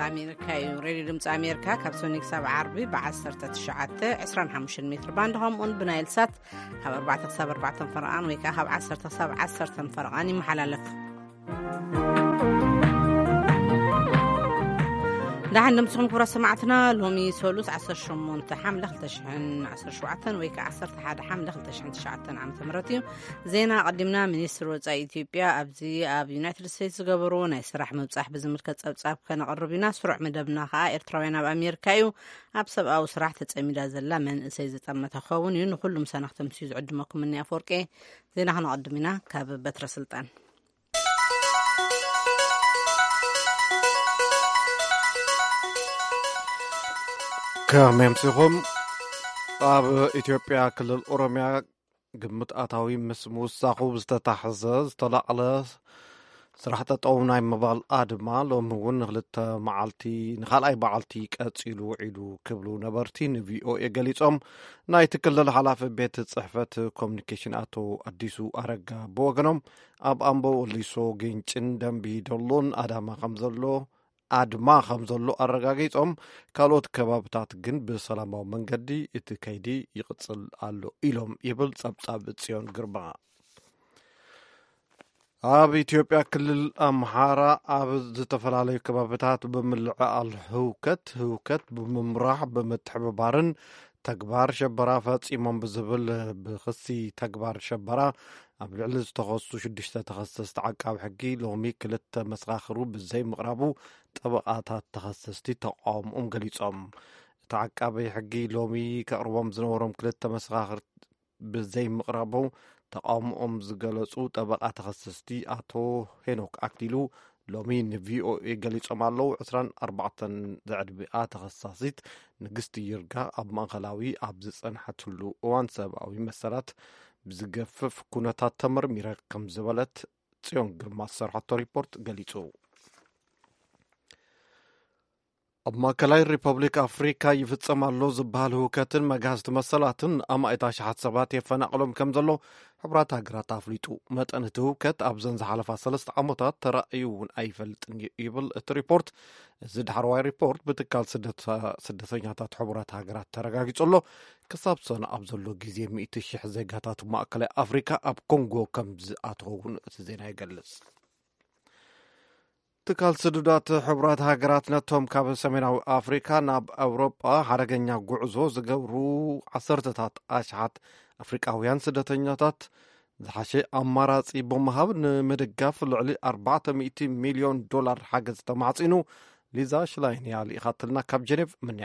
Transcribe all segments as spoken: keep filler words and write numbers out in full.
أمريكا وراديو دمص أمريكا كابسونيك سبع عربي بعشرة تشعات عشرين حمش متر باندهم ون بنايل سات هب أربعة سبع أربعة فرقان ويكا هب عشرة سبع عشرة فرقاني محللف دعنا نمسكم كرة سمعتنا لهم سولوس عصر شمون تحمل خلتشحن عصر شوعتن ويكا عصر تحاد حمل خلتشحن تشعتن عم تمرتي زينا قدمنا منيستر وزاي إثيوبيا أبزي أب يونايتد ستيتس قبرونا يسرح مبصح بزمركة أبصاب كان قربنا سرع مدبنا خا إرتراوينا بأمريكايو أبصب أو سرح تتأميدا زلا من سيزة أما تخون ين كل مسانة تمسيز عدمكم مني أفوركي زينا هنقدمنا كاب بتر سلطان كممسكم ኣብ ኢትዮጵያ ክልል ኦሮሚያ ግምት ኣታዊ ምስ ምውሳኹ ዝተታሕዘ ዝተላቕለ ስራሕ ጠጠው ናይ ምባል ኣድማ ሎሚ እውን ንክልተ መዓልቲ ንኻልኣይ በዓልቲ ቀፂሉ ውዒሉ ክብሉ ነበርቲ ንቪኦኤ ገሊፆም ናይቲ ክልል ሓላፊ ቤት ፅሕፈት ኮሚኒኬሽን ኣቶ ኣዲሱ ኣረጋ ብወገኖም ኣብ ኣምቦ ወሊሶ ግንጭን ደንቢ ዶሎን ኣዳማ ከም ዘሎ ኣድማ ከም ዘሎ ኣረጋጊፆም ካልኦት ከባብታት ግን ብሰላማዊ መንገዲ እቲ ከይዲ ይቕፅል ኣሎ ኢሎም ይብል ጸብጻብ ጽዮን ግርማ ኣብ ኢትዮጵያ ክልል ኣምሓራ ኣብ ዝተፈላለዩ ከባብታት ብምልዕዓል ህውከት ህውከት ብምምራሕ ብምትሕብባርን ተግባር ሸበራ ፈጺሞም ብዝብል ብኽሲ ተግባር ሸበራ ኣብ ልዕሊ ዝተኸሱ ሽዱሽተ ተኸሰስቲ ዓቃቢ ሕጊ ሎሚ ክልተ መሰኻኽሩ ብዘይ ምቕራቡ ጠበቓታት ተኸሰስቲ ተቃውሞኦም ገሊፆም እቲ ዓቃቢ ሕጊ ሎሚ ከቕርቦም ዝነበሮም ክልተ መሰኻኽር ብዘይ ምቕራቡ ተቃውሞኦም ዝገለጹ ጠበቓ ተኸሰስቲ ኣቶ ሄኖክ ኣክሊሉ ሎሚ ንቪኦኤ ገሊፆም ኣለዉ ዕስራን ኣርባዕተን ዘዕድሚኣ ተኸሳሲት ንግስቲ ይርጋ ኣብ ማእኸላዊ ኣብ ዝጸንሐትሉ እዋን ሰብኣዊ መሰላት ብዝገፍፍ ኩነታት ተመርሚረ ከም ዝበለት ጽዮን ግርማ ዝሰርሐቶ ሪፖርት ገሊጹ ኣብ ማእከላይ ሪፐብሊክ ኣፍሪካ ይፍጸም ኣሎ ዝበሃል ህውከትን መጋዝቲ መሰላትን ኣማእታ ሸሓት ሰባት የፈናቕሎም ከም ዘሎ ሕብራት ሃገራት ኣፍሊጡ መጠን እቲ ህውከት ኣብዘን ዝሓለፋ ሰለስተ ዓመታት ተራእዩ እውን ኣይፈልጥን ይብል እቲ ሪፖርት እዚ ዳሕረዋይ ሪፖርት ብትካል ስደተኛታት ሕብራት ሃገራት ተረጋጊጹ ኣሎ ክሳብ ሰነ ኣብ ዘሎ ግዜ ሚእቲ ሽሕ ዜጋታት ማእከላይ ኣፍሪካ ኣብ ኮንጎ ከም ዝኣተውን እቲ ዜና ይገልጽ ትካል ስዱዳት ሕብራት ሃገራት ነቶም ካብ ሰሜናዊ ኣፍሪካ ናብ ኣውሮጳ ሓደገኛ ጉዕዞ ዝገብሩ ዓሰርተታት ኣሽሓት ኣፍሪቃውያን ስደተኛታት ዝሓሸ ኣማራጺ ብምሃብ ንምድጋፍ ልዕሊ ኣርባዕተ ሚእቲ ሚልዮን ዶላር ሓገዝ ተማዕጺኑ ሊዛ ሽላይንያ ልኢኻትልና ካብ ጀኔቭ ምንያ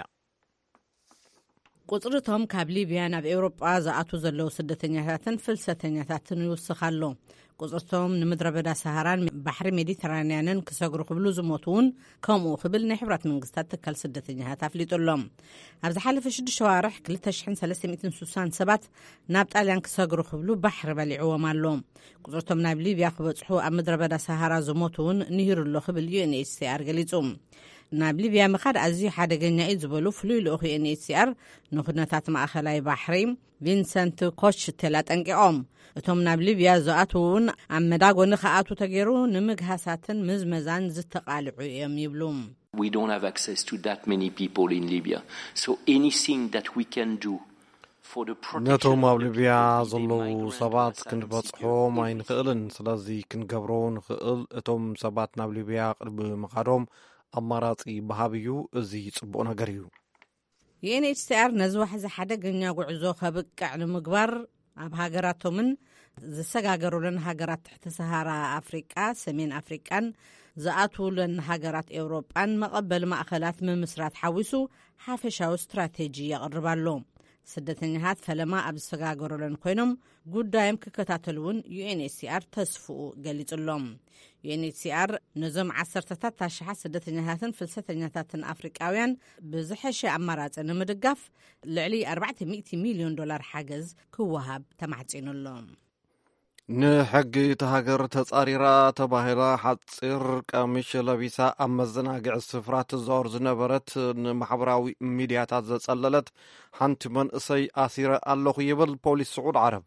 ቁጽርቶም ካብ ሊብያ ናብ ኤውሮጳ ዝኣቱ ዘለዉ ስደተኛታትን ፍልሰተኛታትን ይውስኽ ኣሎ ቁጽርቶም ንምድረ በዳ ሰሃራን ባሕሪ ሜዲተራንያንን ክሰግሩ ክብሉ ዝሞቱ እውን ከምኡ ክብል ናይ ሕብራት መንግስታት ትካል ስደተኛታት ኣፍሊጡሎም ኣብ ዝሓለፈ ሽዱሽተ ዋርሕ ክልተ ሽሕን ሰለስተ ሚእትን ስሳን ሰባት ናብ ጣልያን ክሰግሩ ክብሉ ባሕሪ በሊዕዎም ኣሎ ቁጽርቶም ናብ ሊብያ ክበጽሑ ኣብ ምድረ በዳ ሰሃራ ዝሞቱ እውን ንሂሩሎ ክብል ዩኤንኤችሲአር ገሊጹ ናብ ሊብያ ምኻድ ኣዝዩ ሓደገኛ እዩ ዝበሉ ፍሉይ ልኡኽ ዩኤንኤችሲአር ንኹነታት ማእኸላይ ባሕሪ ቪንሰንት ኮሽቴል ኣጠንቂቖም እቶም ናብ ሊብያ ዝኣትው እውን ኣብ መዳጎኒ ከኣቱ ተገይሩ ንምግሃሳትን ምዝመዛን ዝተቓልዑ እዮም ይብሉ We don't have access to that many people in Libya. So anything that we can do for the protection ነቶም ኣብ ሊብያ ዘለዉ ሰባት ክንበጽሖም ኣይንኽእልን ስለዚ ክንገብሮ ንኽእል እቶም ሰባት ናብ ሊብያ ቅድሚ ምኻዶም ኣማራጺ ባህብዩ እዚ ጽቡቕ ነገር እዩ ዩኤንኤችሲአር ነዚ ዋሕዚ ሓደገኛ ጉዕዞ ከብቅዕ ንምግባር ኣብ ሃገራቶምን ዝሰጋገሩለን ሃገራት ትሕቲ ሰሃራ ኣፍሪቃ ሰሜን ኣፍሪቃን ዝኣትውለን ሃገራት ኤውሮጳን መቐበሊ ማእኸላት ምምስራት ሓዊሱ ሓፈሻዊ ስትራቴጂ የቕርብ ኣሎ ስደተኛታት ፈለማ ኣብ ዝሰጋገሩለን ኮይኖም ጉዳዮም ክከታተልውን ዩኤንኤችሲአር ተስፍኡ ገሊጹሎም ዩኤንኤችሲአር ነዞም ዓሰርተታት ታሽሓት ስደተኛታትን ፍልሰተኛታትን ኣፍሪቃውያን ብዝሐሸ ኣማራጺ ንምድጋፍ ልዕሊ ኣርባዕተ ሚእቲ ሚልዮን ዶላር ሓገዝ ክወሃብ ተማዕጺኑሎም ንሕጊ እቲ ሃገር ተጻሪራ ተባሂላ ሓፂር ቀሚሽ ለቢሳ ኣብ መዘናግዒ ስፍራ ትዛወር ዝነበረት ንማሕበራዊ ሚድያታት ዘጸለለት ሓንቲ መንእሰይ ኣሲረ ኣለኹ ይብል ፖሊስ ስዑድ ዓረብ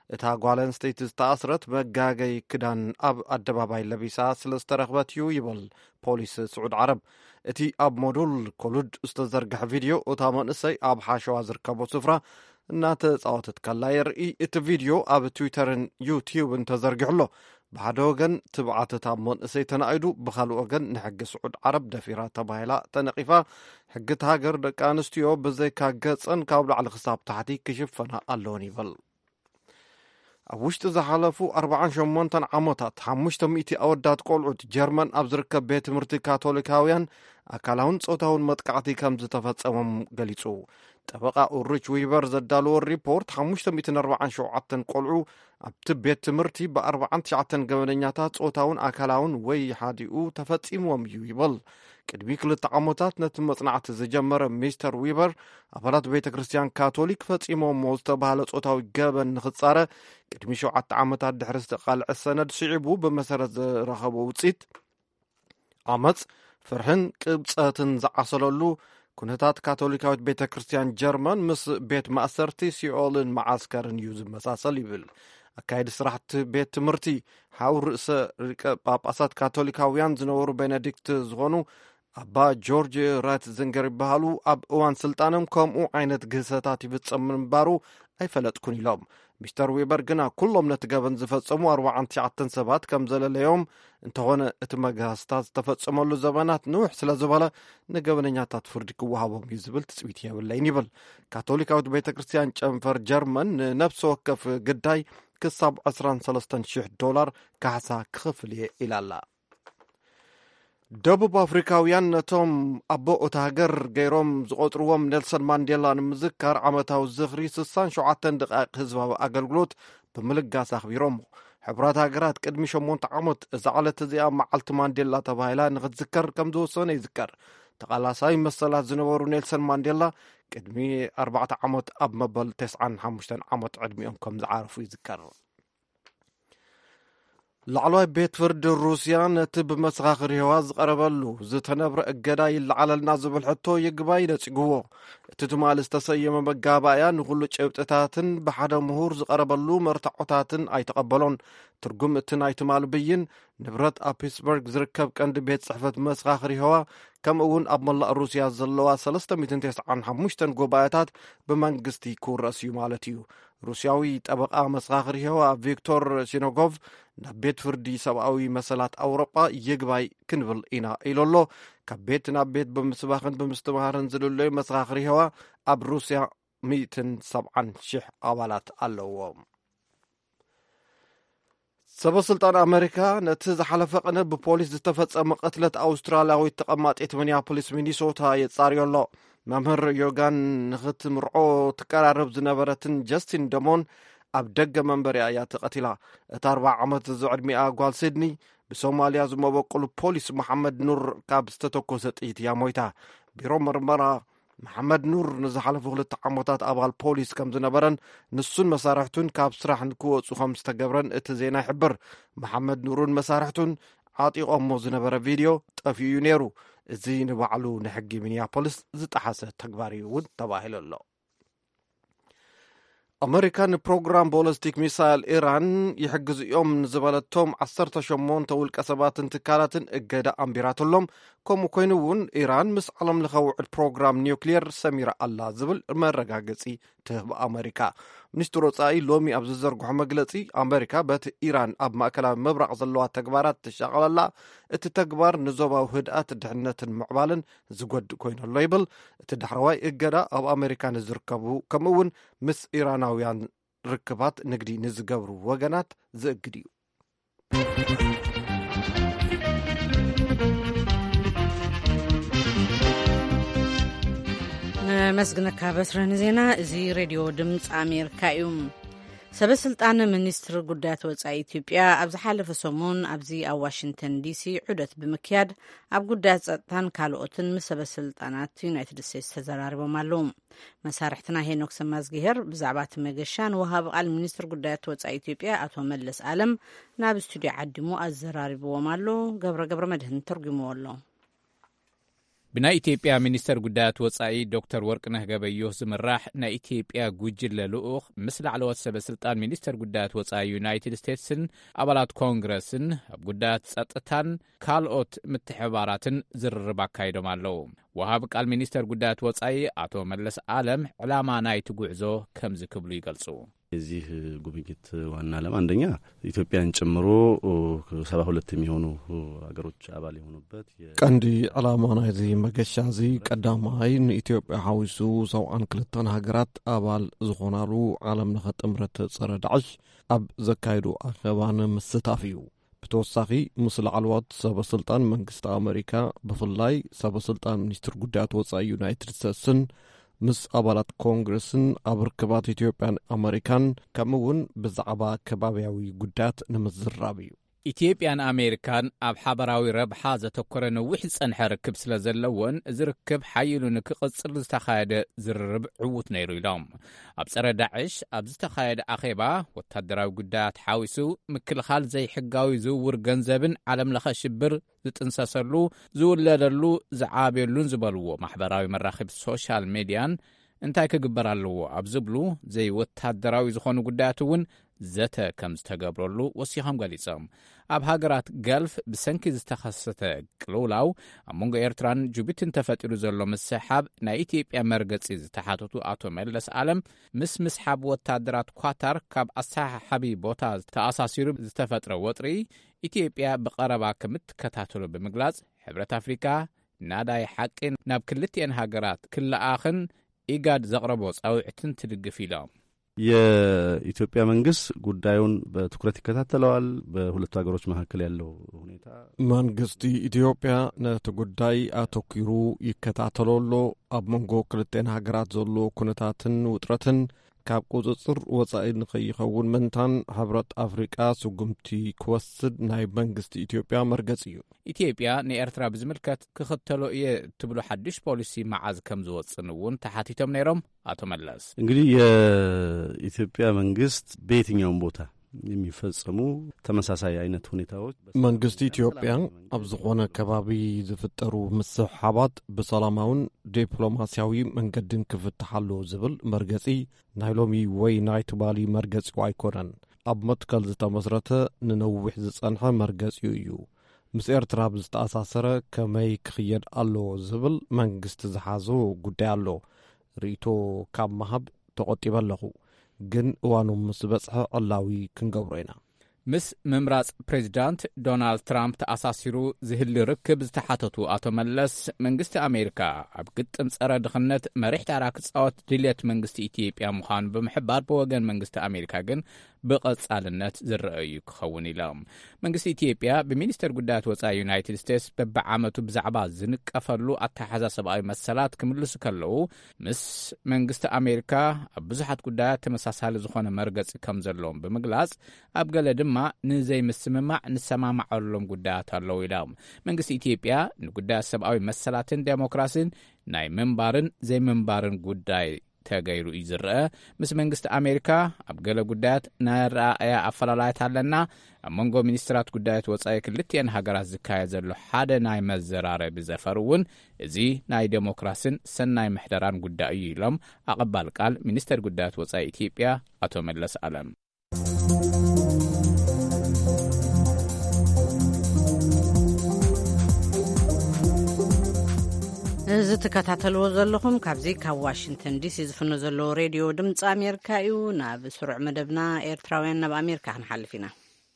እታ ጓል ኣንስተይቲ ዝተኣስረት መጋገይ ክዳን ኣብ ኣደባባይ ለቢሳ ስለ ዝተረኽበት እዩ ይብል ፖሊስ ስዑድ ዓረብ። እቲ ኣብ ሞዱል ኮሉድ ዝተዘርግሐ ቪድዮ እታ መንእሰይ ኣብ ሓሸዋ ዝርከቦ ስፍራ እናተፃወተት ከላ የርኢ። እቲ ቪድዮ ኣብ ትዊተርን ዩቲዩብን ተዘርጊሑሎ። ብሓደ ወገን ትብዓትታ መንእሰይ ተናኢዱ፣ ብካልእ ወገን ንሕጊ ስዑድ ዓረብ ደፊራ ተባሂላ ተነቂፋ። ሕጊ ሃገር ደቂ ኣንስትዮ ብዘይካ ገፀን ካብ ላዕሊ ክሳብ ታሕቲ ክሽፈና ኣለዎን ይብል። ኣብ ውሽጢ ዝሓለፉ ኣርባዓን ሸሞንተን ዓመታት ሓሙሽተ ሚእቲ ኣወዳት ቆልዑት ጀርመን ኣብ ዝርከብ ቤት ትምህርቲ ካቶሊካውያን ኣካላውን ፆታውን መጥቃዕቲ ከም ዝተፈጸሞም ገሊጹ። ጠበቃ ኡሪች ዊበር ዘዳልዎ ሪፖርት ሓሙሽተ ሚእትን ኣርባዓን ሸውዓተን ቆልዑ ኣብቲ ቤት ትምህርቲ ብኣርባዓን ትሽዓተን ገበነኛታት ፆታውን ኣካላውን ወይ ሓዲኡ ተፈጺምዎም እዩ ይብል። ቅድሚ ክልተ ዓመታት ነቲ መጽናዕቲ ዝጀመረ ሚስተር ዊበር ኣባላት ቤተ ክርስቲያን ካቶሊክ ፈጺሞሞ ዝተባሃለ ፆታዊ ገበን ንኽጻረ ቅድሚ ሸውዓተ ዓመታት ድሕሪ ዝተቃልዐ ሰነድ ስዒቡ ብመሰረት ዝረኸቦ ውፅኢት ዓመፅ፣ ፍርሕን ቅብፀትን ዝዓሰለሉ ኩነታት ካቶሊካዊት ቤተ ክርስቲያን ጀርመን ምስ ቤት ማእሰርቲ ሲኦልን መዓስከርን እዩ ዝመሳሰል ይብል። ኣካይዲ ስራሕቲ ቤት ትምህርቲ ሓው ርእሰ ሊቀ ጳጳሳት ካቶሊካውያን ዝነበሩ ቤኔዲክት ዝኾኑ ኣባ ጆርጅ ራት ዝንገር ይበሃሉ ኣብ እዋን ስልጣኖም ከምኡ ዓይነት ግህሰታት ይፍጸም ምንባሩ ኣይፈለጥኩን ኢሎም። ሚስተር ዊበር ግና ኩሎም ነቲ ገበን ዝፈጸሙ ኣርባዓን ትሽዓተን ሰባት ከም ዘለለዮም እንተኾነ እቲ መጋስታት ዝተፈጸመሉ ዘመናት ንውሕ ስለ ዝበለ ንገበነኛታት ፍርዲ ክወሃቦም እዩ ዝብል ትፅቢት የብለይን ይብል። ካቶሊካዊት ቤተ ክርስቲያን ጨንፈር ጀርመን ንነብሲ ወከፍ ግዳይ ክሳብ ዓሰርተ ሰለስተ ሽሕ ዶላር ካሕሳ ክኽፍል እየ ኢላላ። ደቡብ ኣፍሪካውያን ነቶም ኣቦ እታ ሃገር ገይሮም ዝቆጥርዎም ኔልሰን ማንዴላ ንምዝካር ዓመታዊ ዝኽሪ ስሳን ሸውዓተን ደቃይቅ ህዝባዊ ኣገልግሎት ብምልጋስ ኣኽቢሮሞ። ሕብራት ሃገራት ቅድሚ ሸሞንተ ዓመት እዛ ዓለት እዚኣ መዓልቲ ማንዴላ ተባሂላ ንኽትዝከር ከም ዝወሰነ ይዝከር። ተቓላሳይ መሰላት ዝነበሩ ኔልሰን ማንዴላ ቅድሚ ኣርባዕተ ዓመት ኣብ መበል ተስዓን ሓሙሽተን ዓመት ዕድሚኦም ከም ዝዓረፉ ይዝከር። ላዕለዋይ ቤት ፍርዲ ሩስያ ነቲ ብመሰኻኽሪ ህዋ ዝቐረበሉ ዝተነብረ እገዳ ይለዓለልና ዝብል ሕቶ ይግባይ ነፂግዎ። እቲ ትማሊ ዝተሰየመ መጋባእያ ንኩሉ ጭብጥታትን ብሓደ ምሁር ዝቐረበሉ መርታዖታትን ኣይተቐበሎን። ትርጉም እቲ ናይ ትማሊ ብይን ንብረት ኣብ ፒትስበርግ ዝርከብ ቀንዲ ቤት ጽሕፈት መሰኻኽሪ ህዋ ከምኡ እውን ኣብ መላእ ሩስያ ዘለዋ ሰለስተ ሚእትን ተስዓን ሓሙሽተ ጉባኤታት ብመንግስቲ ክውረስ እዩ ማለት እዩ። ሩስያዊ ጠበቃ መሰኻኽሪ ህዋ ቪክቶር ሲኖጎቭ ናብ ቤት ፍርዲ ሰብኣዊ መሰላት ኣውሮጳ ይግባይ ክንብል ኢና ኢሎሎ። ካብ ቤት ናብ ቤት ብምስባኽን ብምስትምሃርን ዝልለዩ መሰኻኽሪ ህዋ ኣብ ሩስያ ሚእትን ሰብዓን ሽሕ ኣባላት ኣለዎም። ሰበስልጣን ኣሜሪካ ነቲ ዝሓለፈ ቀነ ብፖሊስ ዝተፈጸመ ቅትለት ኣውስትራልያዊት ተቐማጢት ሚኒያፖሊስ ሚኒሶታ የጻርዮ ኣሎ። መምህር ዮጋን ንኽትምርዖ ትቀራረብ ዝነበረትን ጀስቲን ደሞን ኣብ ደገ መንበሪያ እያ ተቐቲላ። እቲ ኣርባዕ ዓመት ዝዕድሚኣ ጓል ሲድኒ ብሶማልያ ዝመበቁሉ ፖሊስ መሓመድ ኑር ካብ ዝተተኮሰ ጥይት እያ ሞይታ። ቢሮ ምርመራ መሓመድ ኑር ንዝሓለፉ ክልተ ዓመታት ኣባል ፖሊስ ከም ዝነበረን ንሱን መሳርሕቱን ካብ ስራሕ ንክወፁ ከም ዝተገብረን እቲ ዜና ይሕብር። መሓመድ ኑሩን መሳርሕቱን ዓጢቖሞ ዝነበረ ቪድዮ ጠፊኡ ነይሩ። እዚ ንባዕሉ ንሕጊ ሚኒያፖሊስ ዝጠሓሰ ተግባር እዩ እውን ተባሂሉ ኣሎ። ኣሜሪካ ንፕሮግራም ቦለስቲክ ሚሳይል ኢራን ይሕግዙ እዮም ንዝበለቶም ዓሰርተ ሸሞንተ ውልቀ ሰባትን ትካላትን እገዳ ኣንቢራትሎም። ከምኡ ኮይኑ እውን ኢራን ምስ ዓለም ለኸ ውዕል ፕሮግራም ኒውክሊየር ሰሚራ ኣላ ዝብል መረጋገፂ ትህብ ኣሜሪካ። ሚኒስትር ወፃኢ ሎሚ ኣብ ዝዘርግሖ መግለፂ ኣሜሪካ በቲ ኢራን ኣብ ማእከላዊ ምብራቕ ዘለዋ ተግባራት ትሻቐለላ እቲ ተግባር ንዞባዊ ህድኣት ድሕነትን ምዕባልን ዝጎድእ ኮይኑ ኣሎ ይብል። እቲ ዳሕረዋይ እገዳ ኣብ ኣሜሪካ ንዝርከቡ ከምኡ እውን ምስ ኢራናውያን ርክባት ንግዲ ንዝገብሩ ወገናት ዝእግድ እዩ። መስግነካ በስረን ዜና እዚ ሬድዮ ድምፂ ኣሜሪካ እዩ። ሰበስልጣን ሚኒስትሪ ጉዳያት ወፃኢ ኢትዮጵያ ኣብ ዝሓለፈ ሰሙን ኣብዚ ኣብ ዋሽንተን ዲሲ ዑደት ብምክያድ ኣብ ጉዳያት ጸጥታን ካልኦትን ምስ ሰበስልጣናት ዩናይትድ ስቴትስ ተዘራሪቦም ኣለዉ። መሳርሕትና ሄኖክ ሰማዝጊሄር ብዛዕባ እቲ መገሻን ወሃቢ ቃል ሚኒስትሪ ጉዳያት ወፃኢ ኢትዮጵያ ኣቶ መለስ ኣለም ናብ ስቱድዮ ዓዲሙ ኣዘራሪብዎም ኣሎ። ገብረ ገብረ መድህን ተርጉምዎ ኣሎ። ብናይ ኢትዮጵያ ሚኒስተር ጉዳያት ወጻኢ ዶክተር ወርቅነህ ገበየሁ ዝምራሕ ናይ ኢትዮጵያ ጉጅለ ልኡኽ ምስ ላዕለዎት ሰበስልጣን ሚኒስተር ጉዳያት ወጻኢ ዩናይትድ ስቴትስን ኣባላት ኮንግረስን ኣብ ጉዳያት ጸጥታን ካልኦት ምትሕባራትን ዝርርብ ኣካይዶም ኣለዉ። ወሃብ ቃል ሚኒስተር ጉዳያት ወጻኢ አቶ መለስ ዓለም ዕላማ ናይቲ ጉዕዞ ከም ዝክብሉ ይገልጹ። የዚህ ጉብኝት ዋና ዓላማ አንደኛ ኢትዮጵያን ጨምሮ ሰባ ሁለት የሚሆኑ ሀገሮች አባል የሆኑበት ቀንዲ ዓላማ ናይዚ መገሻዚ ቀዳማይ ንኢትዮጵያ ሐዊሱ ሰውአን ክልተን ሀገራት አባል ዝኾናሉ ዓለም ለኸ ጥምረት ጸረ ዳዕሽ ኣብ ዘካይዱ ኣኸባን ምስታፍ እዩ። ብተወሳኺ ምስ ላዕለዎት ሰበስልጣን መንግስቲ ኣሜሪካ ብፍላይ ሰበስልጣን ሚኒስትር ጉዳያት ወጻኢ ዩናይትድ ስቴትስን ምስ ኣባላት ኮንግረስን ኣብ ርክባት ኢትዮጵያን ኣሜሪካን ከምውን ብዛዕባ ከባብያዊ ጉዳያት ንምዝራብ እዩ። ኢትዮጵያን ኣሜሪካን ኣብ ሓበራዊ ረብሓ ዘተኮረ ነዊሕ ዝጸንሐ ርክብ ስለ ዘለዎን እዚ ርክብ ሓይሉ ንክቕጽል ዝተኻየደ ዝርርብ ዕዉት ነይሩ ኢሎም ኣብ ጸረ ዳዕሽ ኣብ ዝተኻየደ ኣኼባ ወታደራዊ ጉዳያት ሓዊሱ ምክልኻል ዘይሕጋዊ ዝውውር ገንዘብን ዓለም ለኸ ሽብር ዝጥንሰሰሉ ዝውለደሉ ዝዓብየሉን ዝበልዎ ማሕበራዊ መራኸቢ ሶሻል ሜድያን እንታይ ክግበር ኣለዎ ኣብ ዝብሉ ዘይወታደራዊ ዝኾኑ ጉዳያት እውን ዘተ ከም ዝተገብረሉ ወሲኾም ገሊጾም ኣብ ሃገራት ገልፍ ብሰንኪ ዝተኸሰተ ቅልውላው ኣብ መንጎ ኤርትራን ጅቡቲን ተፈጢሩ ዘሎ ምስሓብ ናይ ኢትዮጵያ መርገጺ ዝተሓተቱ አቶ መለስ ዓለም ምስ ምስሓብ ወታደራት ኳታር ካብ ኣሰሓሓቢ ቦታ ተኣሳሲሩ ዝተፈጥረ ወጥሪ ኢትዮጵያ ብቐረባ ከምትከታተሎ ብምግላጽ ሕብረት አፍሪካ ናዳይ ሓቂን ናብ ክልቲአን ሃገራት ክለኣኽን ኢጋድ ዘቕረቦ ጻውዕትን ትድግፍ ኢሎም የኢትዮጵያ መንግስት ጉዳዩን በትኩረት ይከታተለዋል። በሁለቱ ሀገሮች መካከል ያለው ሁኔታ መንግስቲ ኢትዮጵያ ነቲ ጉዳይ አተኪሩ ይከታተለሎ ኣብ መንጎ ክልተን ሃገራት ዘሎ ኩነታትን ውጥረትን ካብ ቁጽጽር ወጻኢ ንኸይኸውን ምንታን ሕብረት አፍሪቃ ስጉምቲ ክወስድ ናይ መንግስቲ ኢትዮጵያ መርገጽ እዩ። ኢትዮጵያ ንኤርትራ ብዝምልከት ክኽተሎ እየ ትብሉ ሓድሽ ፖሊሲ መዓዝ ከም ዝወጽን እውን ተሓቲቶም ነይሮም አቶ መለስ። እንግዲህ የኢትዮጵያ መንግስት በየትኛውም ቦታ የሚፈጸሙ ተመሳሳይ አይነት ሁኔታዎች መንግስቲ ኢትዮጵያ ኣብ ዝኾነ ከባቢ ዝፍጠሩ ምስሓባት ብሰላማውን ዲፕሎማሲያዊ መንገድን ክፍትሓሉ ዝብል መርገጺ ናይ ሎሚ ወይ ናይ ትባሊ መርገጺ ኣይኮነን። ኣብ መትከል ዝተመስረተ ንነዊሕ ዝጸንሐ መርገጺ እዩ። ምስ ኤርትራ ብዝተኣሳሰረ ከመይ ክኽየድ ኣሎ ዝብል መንግስቲ ዝሓዞ ጉዳይ ኣሎ። ርእቶ ካብ መሃብ ተቆጢበ ኣለኹ ግን እዋኑ ምስ በጽሐ ዕላዊ ክንገብሮ ኢና። ምስ ምምራጽ ፕሬዚዳንት ዶናልድ ትራምፕ ተኣሳሲሩ ዝህሊ ርክብ ዝተሓተቱ አቶ መለስ መንግስቲ ኣሜሪካ ኣብ ግጥም ጸረ ድኽነት መሪሕ ታራ ክጻወት ድልየት መንግስቲ ኢትዮጵያ ምዃኑ ብምሕባር ብወገን መንግስቲ ኣሜሪካ ግን ብቐጻልነት ዝረአዩ ክኸውን ኢሎም መንግስቲ ኢትዮጵያ ብሚኒስተር ጉዳያት ወጻኢ ዩናይትድ ስቴትስ በብዓመቱ ብዛዕባ ዝንቀፈሉ ኣተሓዛ ሰብኣዊ መሰላት ክምልሱ ከለዉ ምስ መንግስቲ ኣሜሪካ ኣብ ብዙሓት ጉዳያት ተመሳሳሊ ዝኾነ መርገጺ ከም ዘለዎም ብምግላጽ ኣብ ገለ ድማ ንዘይ ምስምማዕ ንሰማማዓሎም ጉዳያት ኣለዉ ኢሎም መንግስቲ ኢትዮጵያ ንጉዳያት ሰብኣዊ መሰላትን ዴሞክራሲን ናይ ምንባርን ዘይምንባርን ጉዳይ ተገይሩ እዩ ዝርአ ምስ መንግስቲ ኣሜሪካ ኣብ ገለ ጉዳያት ናይ ረኣያ ኣፈላላይት ኣለና ኣብ መንጎ ሚኒስትራት ጉዳያት ወጻኢ ክልቲአን ሃገራት ዝካየድ ዘሎ ሓደ ናይ መዘራረቢ ዘፈር እውን እዚ ናይ ዴሞክራሲን ሰናይ ምሕደራን ጉዳይ እዩ ኢሎም ኣቐባል ቃል ሚኒስተር ጉዳያት ወጻኢ ኢትዮጵያ አቶ መለስ ዓለም እዚ ተከታተልዎ ዘለኹም ካብዚ ካብ ዋሽንግተን ዲሲ ዝፍኖ ዘሎ ሬድዮ ድምፂ ኣሜሪካ እዩ። ናብ ስሩዕ መደብና ኤርትራውያን ናብ ኣሜሪካ ክንሓልፍ ኢና።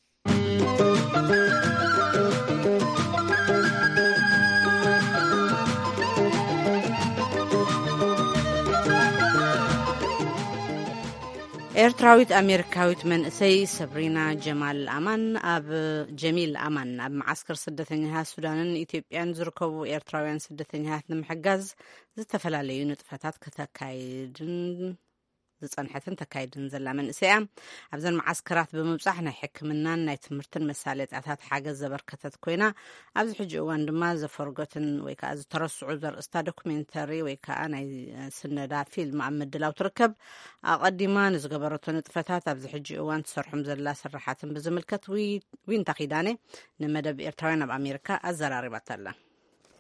ኤርትራዊት ኣሜሪካዊት መንእሰይ ሰብሪና ጀማል ኣማን ኣብ ጀሚል ኣማን ኣብ ማዓስከር ስደተኛታት ሱዳንን ኢትዮጵያን ዝርከቡ ኤርትራውያን ስደተኛታት ንምሕጋዝ ዝተፈላለዩ ንጥፈታት ከተካይድን ዝጸንሐትን ተካይድን ዘላ መንእሰያ ኣብዘን ማዓስከራት ብምብጻሕ ናይ ሕክምናን ናይ ትምህርትን መሳለጥያታት ሓገዝ ዘበርከተት ኮይና ኣብዚ ሕጂ እዋን ድማ ዘፈርጎትን ወይ ከዓ ዝተረስዑ ዘርእስታ ዶኩሜንተሪ ወይ ከዓ ናይ ስነዳ ፊልም ኣብ ምድላው ትርከብ። ኣቐዲማ ንዝገበረቶ ንጥፈታት ኣብዚ ሕጂ እዋን ትሰርሖም ዘላ ስራሓትን ብዝምልከት ዊንታ ኺዳኔ ንመደብ ኤርትራውያን ኣብ ኣሜሪካ ኣዘራሪባታ ኣላ።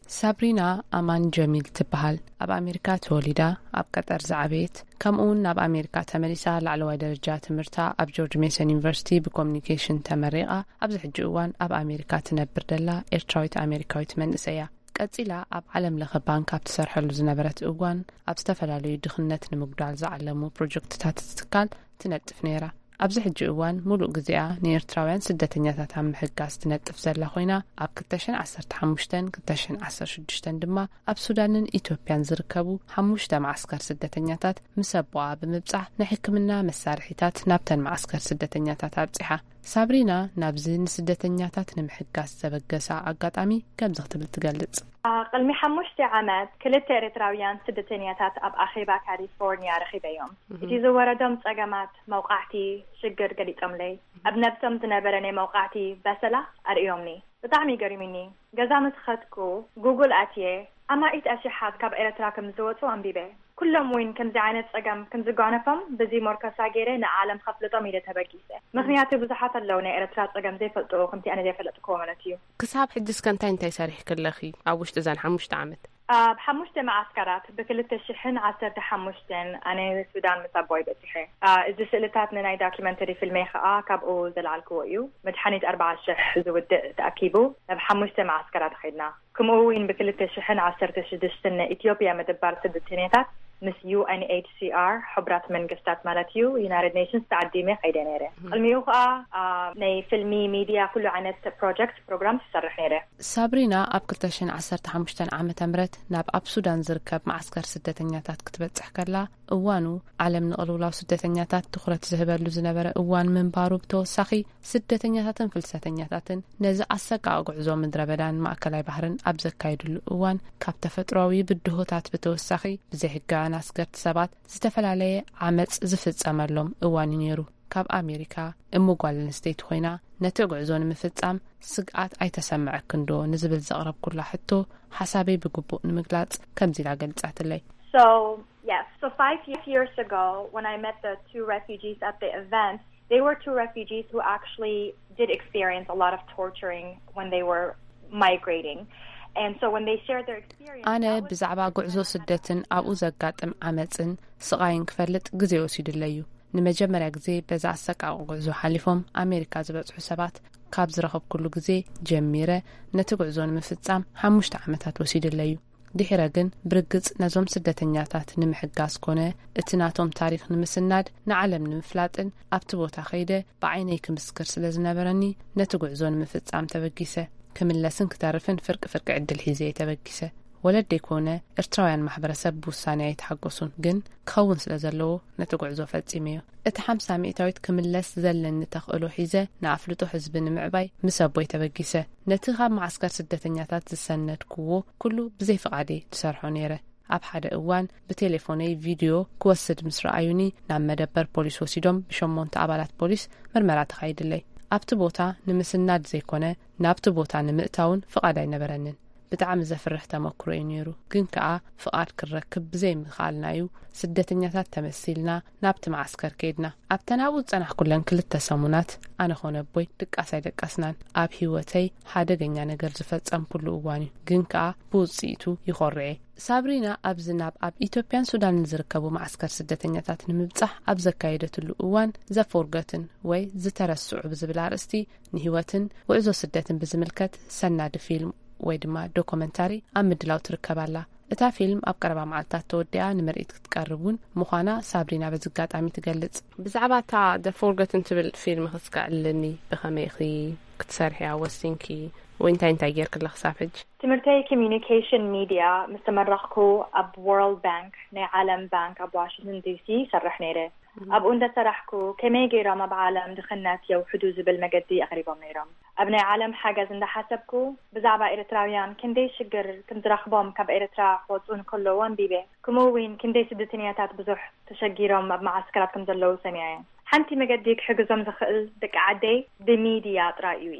ሳብሪና አማን ጀሚል ትበሃል ኣብ ኣሜሪካ ተወሊዳ ኣብ ቀጠር ዝዓበየት ከምኡውን ናብ ኣሜሪካ ተመሊሳ ላዕለዋይ ደረጃ ትምህርታ ኣብ ጆርጅ ሜሰን ዩኒቨርሲቲ ብኮሙኒኬሽን ተመሪቃ ኣብዚ ሕጂ እዋን ኣብ ኣሜሪካ ትነብር ደላ ኤርትራዊት ኣሜሪካዊት መንእሰይ እያ። ቀፂላ ኣብ ዓለም ለኸ ባንክ ኣብ ትሰርሐሉ ዝነበረት እዋን ኣብ ዝተፈላለዩ ድኽነት ንምጉዳል ዝዓለሙ ፕሮጀክትታት ትካል ትነጥፍ ነይራ። ኣብዚ ሕጂ እዋን ሙሉእ ግዚኣ ንኤርትራውያን ስደተኛታት ኣብ ምሕጋዝ ትነጥፍ ዘላ ኮይና ኣብ ክልተ ሽሕን ዓሰርተ ሓሙሽተን ክልተ ሽሕን ዓሰርተ ሽዱሽተን ድማ ኣብ ሱዳንን ኢትዮጵያን ዝርከቡ ሓሙሽተ ማዓስከር ስደተኛታት ምስ ኣቦኣ ብምብጻሕ ናይ ሕክምና መሳርሒታት ናብተን ማዓስከር ስደተኛታት ኣብፂሓ። ሳብሪና ናብዚ ንስደተኛታት ንምሕጋዝ ዘበገሳ ኣጋጣሚ ከምዚ ክትብል ትገልጽ። ቅልሚ ሓሙሽተ ዓመት ክልተ ኤርትራውያን ስደተኛታት ኣብ ኣኼባ ካሊፎርኒያ ረኺበዮም እቲ ዝወረዶም ጸገማት መውቃዕቲ ሽግር ገሊፆምለይ ኣብ ነብሶም ዝነበረ ናይ መውቃዕቲ በሰላ ኣርእዮምኒ ብጣዕሚ ገሪሙኒ። ገዛ ምስ ኸድኩ ጉግል ኣትየ ኣማኢት ኣሽሓት ካብ ኤርትራ ከም ዝወፁ ኣንቢበ ኩሎም ወይን ከምዚ ዓይነት ጸገም ከም ዝጓነፎም በዚ ሞርካሳ ገይረ ንዓለም ከፍልጦም ኢለ ተበጊሰ። ምክንያቱ ብዙሓት ኣለዉ ናይ ኤርትራ ጸገም ዘይፈልጡ ከምቲ ኣነ ዘይፈለጥክዎ ማለት እዩ። ክሳብ ሕጂ ከንታይ እንታይ ሰሪሕ ክለኺ ኣብ ውሽጢ እዛን ሓሙሽተ ዓመት? ኣብ ሓሙሽተ ማዓስከራት ብክልተ ሽሕን ዓሰርተ ሓሙሽተን ኣነ ሱዳን ምስ ኣቦይ በፂሐ። እዚ ስእልታት ንናይ ዶክመንተሪ ፊልሜ ከዓ ካብኡ ዘለዓልክዎ እዩ። መድሓኒት ኣርባዓ ሽሕ ዝውድእ ተኣኪቡ ናብ ሓሙሽተ ማዓስከራት ኸይድና። ከምኡ እውን ብክልተ ሽሕን ዓሰርተ ሽዱሽተን ኢትዮጵያ ምድባር ስደተኛታት ምስ ዩ ኤን ኤች ሲ አር ሕቡራት መንግስታት ማለት እዩ ዩናይትድ ኔሽንስ ተዓዲመ ኸይደ ነይረ። ቅልሚኡ ከዓ ናይ ፊልሚ ሚድያ ኩሉ ዓይነት ፕሮጀክት ፕሮግራም ትሰርሕ ነይረ። ሳብሪና ኣብ ክልተ ሽሕን ዓሰርተ ሓሙሽተን ዓመተ ምህረት ናብ ኣብ ሱዳን ዝርከብ ማዓስከር ስደተኛታት ክትበጽሕ ከላ እዋኑ ዓለም ንቕልውላው ስደተኛታት ትኹረት ዝህበሉ ዝነበረ እዋን ምንባሩ ብተወሳኺ ስደተኛታትን ፍልሰተኛታትን ነዚ ኣሰቃቂ ጉዕዞ ምድረ በዳን ማእከላይ ባህርን ኣብ ዘካይድሉ እዋን ካብ ተፈጥሯዊ ብድሆታት ብተወሳኺ ብዘይሕጋ ኣስገርቲ ሰባት ዝተፈላለየ ዓመፅ ዝፍጸመሎም እዋን ነይሩ። ካብ ኣሜሪካ እምጓል ኣንስተይቲ ኮይና ነቲ ጉዕዞ ንምፍጻም ስግኣት ኣይተሰምዐክንዶ ንዝብል ዘቕረብ ኩላ ሕቶ ሓሳበይ ብግቡእ ንምግላጽ ከምዚ ኢላ ገልጻትለይ። So yes, so five years ago when I met the two refugees at the event, they were two refugees who actually did experience a lot of torturing when they were migrating. And so when they shared their experience ኣነ ብዛዕባ ጉዕዞ ስደትን ኣብኡ ዘጋጥም ዓመፅን ስቃይን ክፈልጥ ግዜ ወሲዱለዩ። ንመጀመርያ ግዜ በዛ ኣሰቃቂ ጉዕዞ ሓሊፎም ኣሜሪካ ዝበጽሑ ሰባት ካብ ዝረኸብኩሉ ግዜ ጀሚረ ነቲ ጉዕዞ ንምፍጻም ሓሙሽተ ዓመታት ወሲዱለዩ። ድሕረ ግን ብርግጽ ነዞም ስደተኛታት ንምሕጋዝ ኮነ እቲ ናቶም ታሪክ ንምስናድ ንዓለም ንምፍላጥን ኣብቲ ቦታ ኸይደ ብዓይነይ ክምስክር ስለ ዝነበረኒ ነቲ ጉዕዞ ንምፍጻም ተበጊሰ። ክምለስን ክተርፍን ፍርቂ ፍርቂ ዕድል ሒዘ ተበጊሰ። ወለደይ ኮነ ኤርትራውያን ማሕበረሰብ ብውሳኔ ኣይተሓጎሱን፣ ግን ክኸውን ስለ ዘለዎ ነቲ ጉዕዞ ፈጺመዮ። እቲ ሓምሳ ሚእታዊት ክምለስ ዘለኒ ተኽእሎ ሒዘ ንኣፍልጦ ህዝቢ ንምዕባይ ምስ ኣቦይ ተበጊሰ። ነቲ ካብ ማዓስከር ስደተኛታት ዝሰነድክዎ ኩሉ ብዘይ ፍቓደ ትሰርሖ ነይረ። ኣብ ሓደ እዋን ብቴሌፎነይ ቪድዮ ክወስድ ምስ ረኣዩኒ ናብ መደበር ፖሊስ ወሲዶም ብሸሞንተ ኣባላት ፖሊስ ምርመራ ተኻይድለይ። ኣብቲ ቦታ ንምስናድ ዘይኮነ ናብቲ ቦታ ንምእታውን ፍቓድ ኣይነበረንን። ብጣዕሚ ዘፍርሕ ተመክሮ እዩ ነይሩ። ግን ከዓ ፍቓድ ክረክብ ብዘይ ምኽኣልናዩ ስደተኛታት ተመሲልና ናብቲ ማዓስከር ከይድና። ኣብ ተናብኡ ጸናሕ ኩለን ክልተ ሰሙናት ኣነ ኾነ ቦይ ድቃስ ኣይደቃስናን። ኣብ ህይወተይ ሓደገኛ ነገር ዝፈጸም ኩሉ እዋን እዩ፣ ግን ከዓ ብውጽኢቱ ይኾርዐ። ሳብሪና ኣብዚ ናብ ኣብ ኢትዮጵያን ሱዳንን ዝርከቡ ማዓስከር ስደተኛታት ንምብጻሕ ኣብ ዘካየደትሉ እዋን ዘፎርገትን ወይ ዝተረስዑ ብዝብል ኣርእስቲ ንህይወትን ጉዕዞ ስደትን ብዝምልከት ሰናዲ ፊልም ወይ ድማ ዶኩመንታሪ ኣብ ምድላው ትርከባላ። እታ ፊልም ኣብ ቀረባ መዓልታት ተወዲኣ ንምርኢት ክትቀርቡን ምዃና ሳብሪና በዝጋጣሚ ትገልጽ። ብዛዕባ እታ ደ ፎርገትን ትብል ፊልም ክትስካዕልኒ ብኸመይ ኺ ክትሰርሕያ ወሲንኪ ወይ እንታይ እንታይ ጌርክ ኣለኽ ክሳብ ሕጂ? ትምህርተይ ኮሚኒኬሽን ሚድያ ምስ ተመረኽኩ ኣብ ወርልድ ባንክ ናይ ዓለም ባንክ ኣብ ዋሽንግተን ዲሲ ሰርሕ ነይረ። ኣብኡ እንዳሰራሕኩ ከመይ ገይሮም ኣብ ዓለም ድኽነት የውሕዱ ዝብል መገዲ ኣቕሪቦም ነይሮም። ኣብ ናይ ዓለም ሓገዝ እንዳሓሰብኩ ብዛዕባ ኤርትራውያን ክንደይ ሽግር ከም ዝረኽቦም ካብ ኤርትራ ክወፁን ከለዎ ኣንቢበ። ከምኡውን ክንደይ ስደተኛታት ብዙሕ ተሸጊሮም ኣብ ማዓስከራት ከም ዘለዉ ሰሚዐ። ሓንቲ መገዲ ክሕግዞም ዝኽእል ደቂ ዓደይ ብሚድያ ጥራይ እዩ ኢለ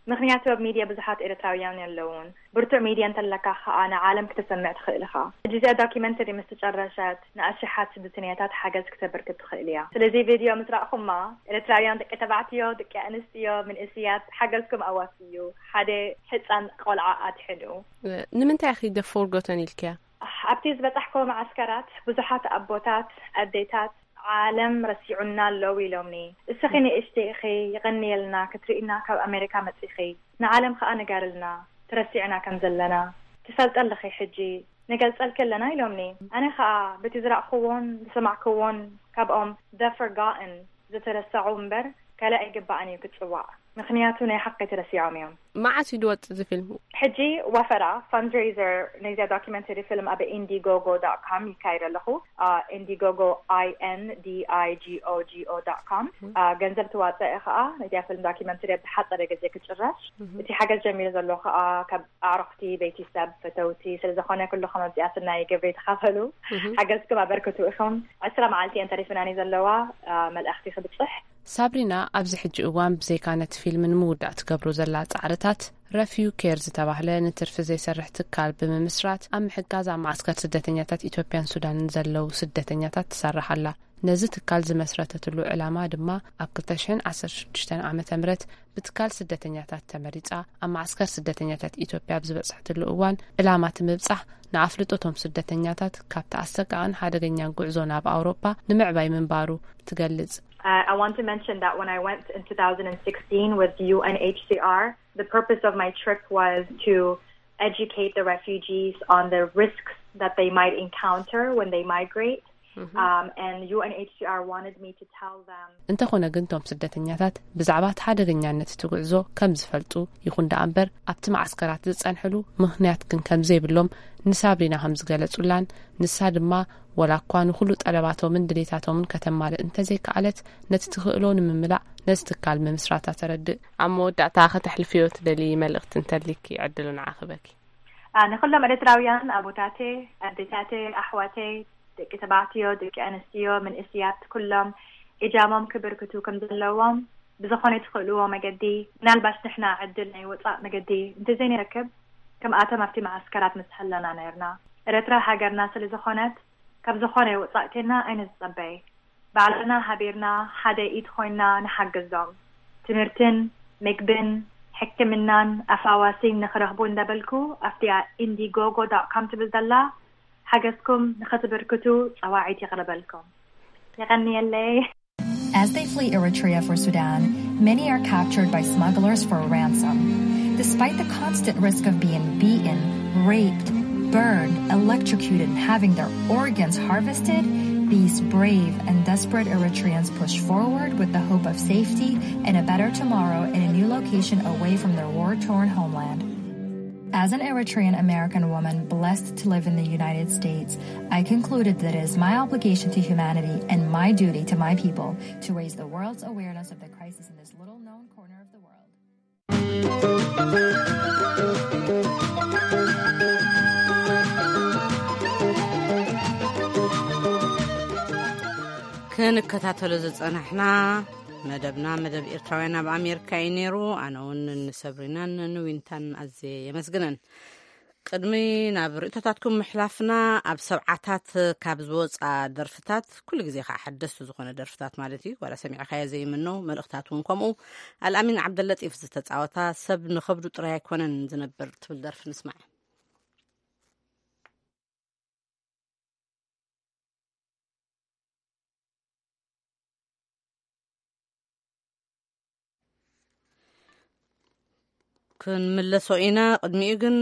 ምክንያቱ ኣብ ሚድያ ብዙሓት ኤርትራውያን ያለውን ብርቱዕ ሚድያ እንተለካ ኸኣነ ዓለም ክትሰምዕ ትኽእል ኢኻ እዚኣ ዶክመንተሪ ምስ ተጨረሰት ንኣሽሓት ስደተኛታት ሓገዝ ክተበርክት ትኽእል እያ ስለዚ ቪድዮ ምስ ረኣኹማ ኤርትራውያን ደቂ ተባዕትዮ ደቂ ኣንስትዮ መንእስያት ሓገዝኩም ኣዋሲ እዩ ሓደ ህፃን ቆልዓ ኣትሕዱ ንምንታይ ኣኺ ደ ፎርጎተን ኢልክያ ኣብቲ ዝበፅሕኮ ማዓስከራት ብዙሓት ኣቦታት ኣዴታት ዓለም ረሲዑና ኣለዉ ኢሎምኒ እስኺ ንእሽቲ ኢኺ ይቐኒየልና ክትርኢና ካብ ኣሜሪካ መፂኺ ንዓለም ከዓ ነጋርልና ትረሲዕና ከም ዘለና ትፈልጠለኺ ሕጂ ነገልፀል ከለና ኢሎምኒ ኣነ ከዓ በቲ ዝረእኽዎን ዝሰማዕክዎን ካብኦም the forgotten ዝተረሳዑ እምበር ካልእ ኣይግባእን እዩ ክፅዋዕ ምክንያቱ ናይ ሓቂ ተረሲዖም እዮም መዓስ ይድወጥ እዚ ፊልም ሕጂ ወፈራ fundraiser ነዚያ ዶክመንተሪ ፊልም ኣብ ኢንዲጎጎ ዶት ኮም ይካይድ ኣለኹ ኢንዲጎጎ i n d i g o g o dot com ገንዘብ ትዋፅእ ከዓ ነዚያ ፊልም ዶክመንተሪ ብሓፀረ ግዜ ክጭረስ እቲ ሓገዝ ጀሚሩ ዘሎ ከዓ ካብ ኣዕርኽቲ ቤተሰብ ፈተውቲ ስለዝኾነ ኩልኹም ኣብዚኣትና ይገብረ ተኻፈሉ ሓገዝኩም ኣበርክቱ ኢኹም ዕስራ መዓልቲ እንተሪፍናኒ ዘለዋ መልእኽቲ ክብፅሕ ሳብሪና ኣብዚ ሕጂ እዋን ብዘይካ ነቲ ፊልም ንምውዳእ ትገብሮ ዘላ ጻዕርታት ረፊው ኬር ዝተባህለ ንትርፊ ዘይሰርሕ ትካል ብምምስራት ኣብ ምሕጋዝ ኣብ ማዕስከር ስደተኛታት ኢትዮጵያን ሱዳንን ዘለው ስደተኛታት ትሰርሕ ኣላ ነዚ ትካል ዝመስረተትሉ ዕላማ ድማ ኣብ ክልተ ሽሕን ዓሰርተ ሽዱሽተ ዓመተ ምህረት ብትካል ስደተኛታት ተመሪጻ ኣብ ማዕስከር ስደተኛታት ኢትዮጵያ ብዝበጽሕትሉ እዋን ዕላማ ትምብጻሕ ንኣፍልጦቶም ስደተኛታት ካብቲ ኣሰቃቕን ሓደገኛን ጉዕዞ ናብ ኣውሮፓ ንምዕባይ ምንባሩ ትገልጽ Uh, I want to mention that when I went in two thousand sixteen with U N H C R, the purpose of my trip was to educate the refugees on the risks that they might encounter when they migrate. Mm-hmm. Um, and U N H C R wanted me to tell them... እንተኾነ ግን ቶም ስደተኛታት ብዛዕባ ሓደገኛነት ትጉዕዞ ከም ዝፈልጡ ይኹን ዳ እምበር ኣብቲ ማዕስከራት ዝጸንሕሉ ምኽንያት ግን ከም ዘይብሎም ንሳብሪና ከም ዝገለጹላን ንሳ ድማ ወላ እኳ ንኹሉ ጠለባቶምን ድሌታቶምን ከተማልእ እንተዘይከኣለት ነቲ ትኽእሎ ንምምላእ ነዚ ትካል ምምስራታ ተረድእ ኣብ መወዳእታ ከተሕልፍዮ ትደሊ መልእኽቲ እንተልኪ ዕድሉ ንዓኽበኪ ንኹሎም ኤርትራውያን ኣቦታቴ ኣዴታቴ ኣሕዋተይ ደቂ ተባዕትዮ ደቂ ኣንስትዮ መንእስያት ኩሎም እጃሞም ክብርክቱ ከም ዘለዎም ብዝኾነ ትኽእልዎ መገዲ ምናልባሽ ንሕና ዕድል ናይ ወፃእ መገዲ እንተዘይንረክብ ከም ኣቶም ኣብቲ ማዕስከራት ምስሓለና ነርና ኤርትራ ሃገርና ስለ ዝኾነት ካብ ዝኾነ ወፃእ ከና ኣይነ ዝፀበይ ባዕልና ሃቢርና ሓደ ኢድ ኮይና ንሓግዞም ትምህርትን ምግብን ሕክምናን ኣፋዋሲን ንኽረኽቡ እንዳበልኩ ኣብቲ ኢንዲጎጎ ዶት ኮም ትብል ዘላ ሓገዝኩም ንኽትብርክቱ ፀዋዒት ይቕርበልኩም ይቐኒየለይ As they flee Eritrea for Sudan, many are captured by smugglers for ransom. Despite the constant risk of being beaten, raped, burned, electrocuted, and having their organs harvested, these brave and desperate Eritreans push forward with the hope of safety and a better tomorrow in a new location away from their war-torn homeland. As an Eritrean American woman blessed to live in the United States, I concluded that it is my obligation to humanity and my duty to my people to raise the world's awareness of the crisis in this little-known corner of the world. ክንከታተሉ ዝጸናሕና መደብና መደብ ኤርትራውያን ኣብ ኣሜሪካ እዩ ነይሩ ኣነ እውን ንሰብሪናን ንዊንታን ኣዘ የመስግነን ቅድሚ ናብ ርእቶታትኩም ምሕላፍና ኣብ ሰብዓታት ካብ ዝወፃ ደርፍታት ኩሉ ግዜ ከዓ ሓደስቲ ዝኾነ ደርፍታት ማለት እዩ ዋላ ሰሚዕካዮ ዘይምኖ መልእኽታት እውን ከምኡ ኣልኣሚን ዓብደለጢፍ ዝተፃወታ ሰብ ንኸብዱ ጥራይ ኣይኮነን ዝነብር ትብል ደርፊ ንስማዕ ክንምለሶ ኢና ቅድሚኡ ግን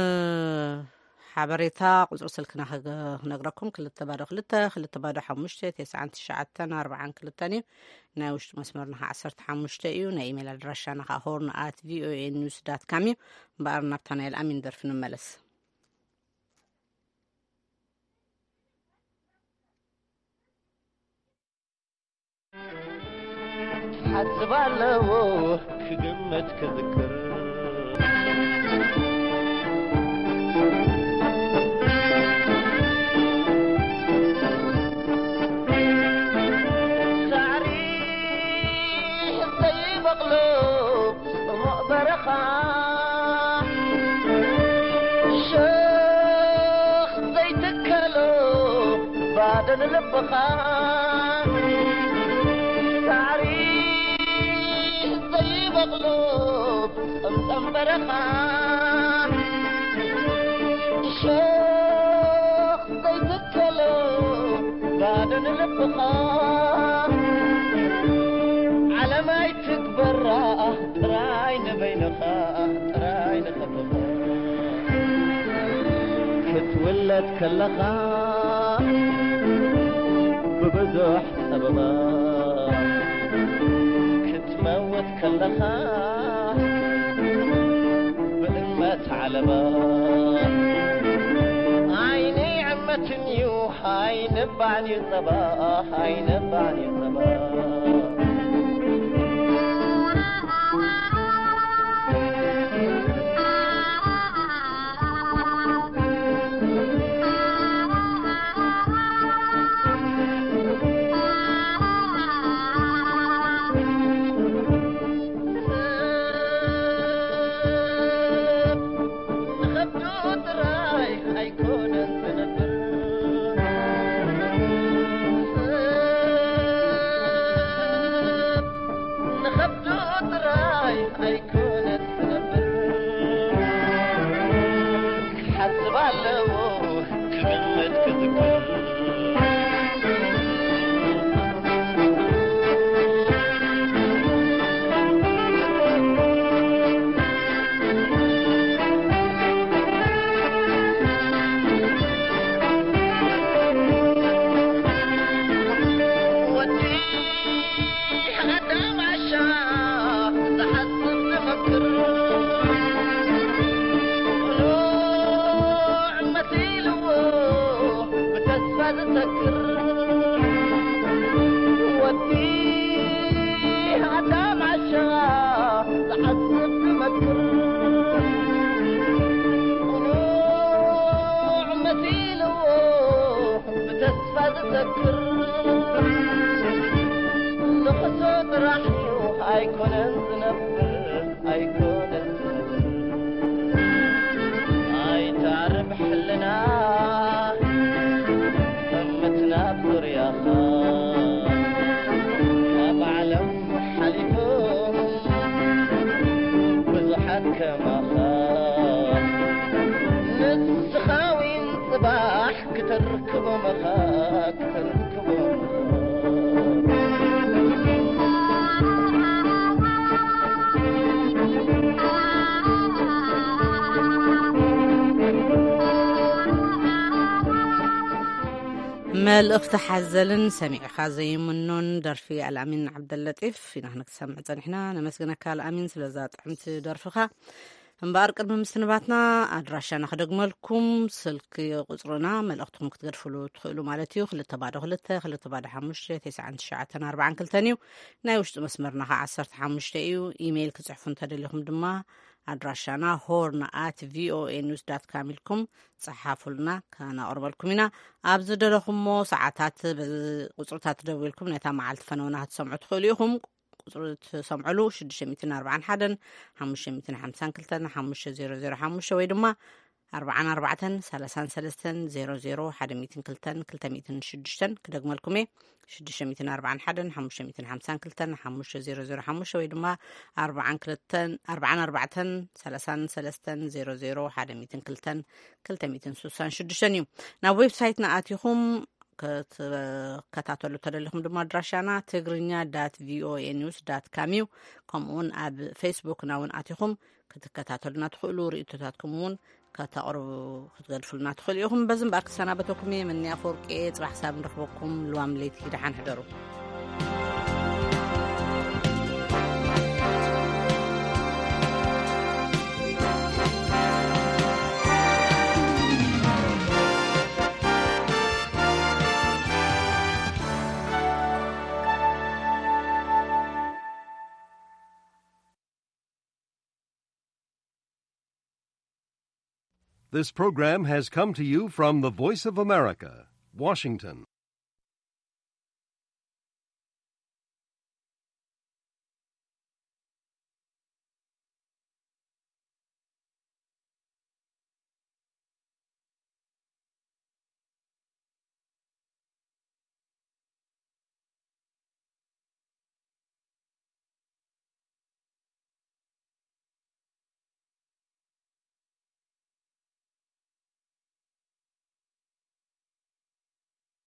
ንሓበሬታ ቁፅሪ ስልክና ክነግረኩም ክልተ ባዶ ክልተ ክልተ ባዶ ሓሙሽተ ትስዓን ትሽዓተን ኣርባዓን ክልተን እዩ ናይ ውሽጢ መስመርና ከዓ ዓሰርተ ሓሙሽተ እዩ ናይ ኢሜል ኣድራሻና ከዓ ሆርን ኣት ቪኦኤ ኒውስ ዳት ካም እዩ እምበኣር ናብታ ናይ ኣልኣሚን ደርፊ ንመለስ ሓስባለዎ ክግመት ክዝክር ሳዕሪ ዘይበቕሎ ጽሙቕ በረኻ بعدن لبخا سعري زي مغلوب أمسم برخا الشيخ زي تتكلم بعدن لبخا على ما يتكبر راين بينخا راين خبخا كتولد كلخا ببزح سببا كتموت كلخا بأمة علبا عيني عمة نيو هاي نبعني صبا هاي نبعني صبا መልእኽቲ ሓዘልን ሰሚዕኻ ዘይምኖን ደርፊ አልአሚን ዓብደለጢፍ ኢና ክንሰምዕ ፀኒሕና ነመስግነካ አልአሚን ስለዛ ጥዕምቲ ደርፍኻ እምበኣር ቅድሚ ምስትንባትና ኣድራሻና ክደግመልኩም ስልኪ ቁፅርና መልእኽትኩም ክትገድፍሉ ትኽእሉ ማለት እዩ ክልተ ባዶ ክልተ ክልተ ባዶ ሓሙሽተ ተስዓን ትሽዓተን ኣርባዓን ክልተን እዩ ናይ ውሽጢ መስመርና ከዓ ዓሰርተ ሓሙሽተ እዩ ኢሜይል ክፅሕፉ እንተደሊኹም ድማ ኣድራሻና ሆርን ኣት ቪኦኤ ኒውስ ዳት ካም ኢልኩም ፀሓፉልና ከናቅርበልኩም ኢና ኣብ ዝደለኹሞ ሰዓታት ቁፅርታት ደው ኢልኩም ነታ መዓልቲ ፈነውና ክትሰምዑ ትኽእሉ ኢኹም ቁፅሪ ትሰምዑሉ ሽዱሽተ ኣርባዓን ሓደን ሓሙሽተ ሓምሳን ክልተን ሓሙሽተ ዜሮ ዜሮ ሓሙሽተ ወይ ድማ ኣርባዓን ኣርባዕተን ሰላሳን ሰለስተን ዜሮ ዜሮ ሓደ ሚእትን ክልተን ክልተ ሚእትን ሽዱሽተን ክደግመልኩም እየ ሽዱሽተ ኣርባዓን ሓደን ሓሙሽተ ሓምሳን ክልተን ሓሙሽተ ዜሮ ዜሮ ሓሙሽተ ወይ ድማ ኣርባዓን ክልተን ኣርባዓን ኣርባዕተን ሰላሳን ሰለስተን ዜሮ ዜሮ ሓደ ሚእትን ክልተን ክልተ ሚእትን ስሳን ሽዱሽተን እዩ ናብ ዌብሳይትና ኣቲኹም ክትከታተሉ ተደሊኹም ድማ ኣድራሻና ትግርኛ ዳት ቪኦኤ ኒውስ ዳት ካም እዩ ከምኡውን ኣብ ፌስቡክና እውን ኣቲኹም ክትከታተሉና ትኽእሉ ርእቶታትኩም እውን ከተቕርቡ ክትገድፍሉና ትኽእሉ ኢኹም በዚ እምበኣር ክሰናበተኩም እየ መኒ ኣፈወርቂ ፅባሕ ክሳብ ንረኽበኩም ልዋም ለይቲ ድሓን ሕደሩ This program has come to you from the Voice of America, Washington.